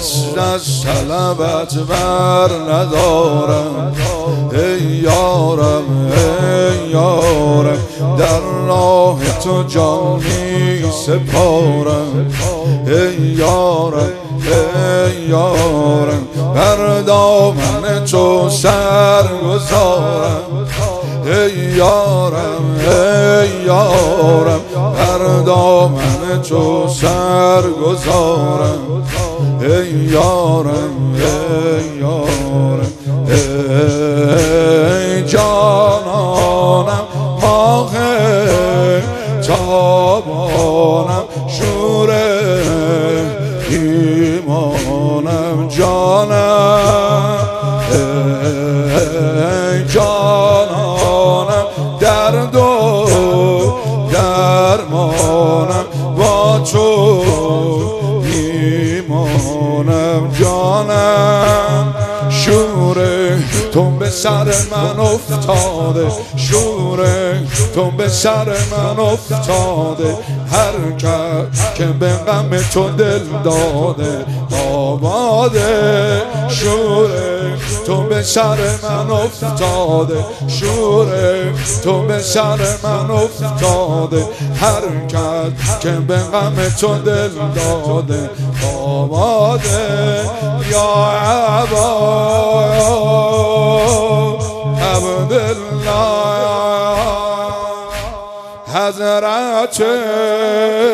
دست از طلبت بر ندارم. ای یارم ای یارم در راه تو جان می سپارم. ای یارم ای یارم بر دامن تو سر گذارم. ای یارم ای یارم بر دامن تو سر گذارم. ای یارم ای یارم ای جانانم ماه تابانم شور ایمانم جانم. ای جانانم درد و درمانم با تو ایمانم جانم. شور تو به سر من افتاده، شور تو به سر من افتاده. هر کس که به غم تو دل داده آباده. شور تو به سر من افتاده، شور تو به سر من افتاده. هر کس که به غم تو دل داده آباده. یا عبدالله حضرت